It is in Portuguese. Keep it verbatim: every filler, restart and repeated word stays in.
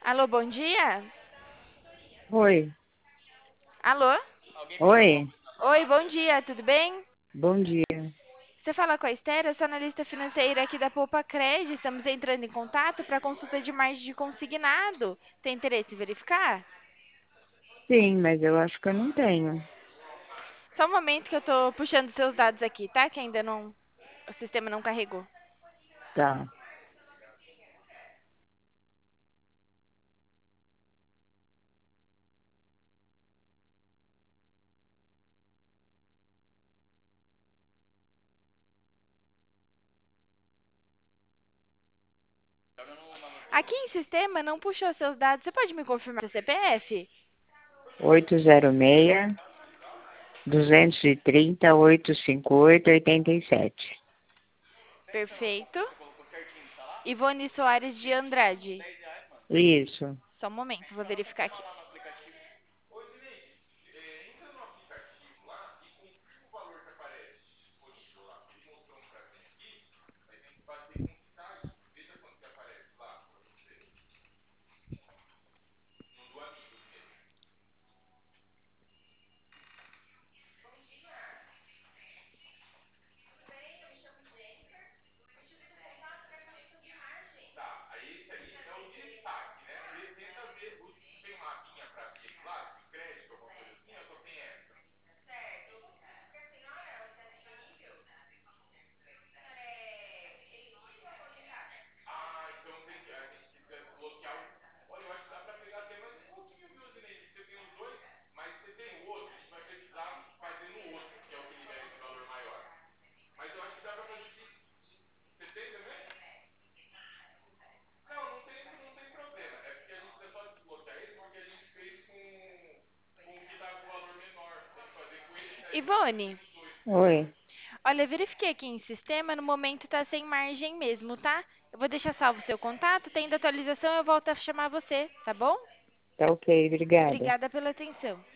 Alô, bom dia? Oi, Alô? oi, Oi, bom dia, tudo bem? bom dia. Você fala com a Esther, eu sou analista financeira aqui da Poupa Cred. Estamos entrando em contato para consulta de margem de consignado. Tem interesse em verificar? Sim, mas eu acho que eu não tenho. Só um momento que eu estou puxando seus dados aqui, tá? Que ainda não, o sistema não carregou. Tá. Aqui em sistema não puxou seus dados. Você pode me confirmar seu C P F? oito zero seis, duzentos e trinta, oitocentos e cinquenta e oito, oitenta e sete. Perfeito. Ivone Soares de Andrade. Isso. Só um momento, vou verificar aqui. Ivone, Oi, olha, eu verifiquei aqui em sistema, no momento tá sem margem mesmo, tá? Eu vou deixar salvo o seu contato, tendo atualização eu volto a chamar você, tá bom? tá ok, obrigada. Obrigada pela atenção.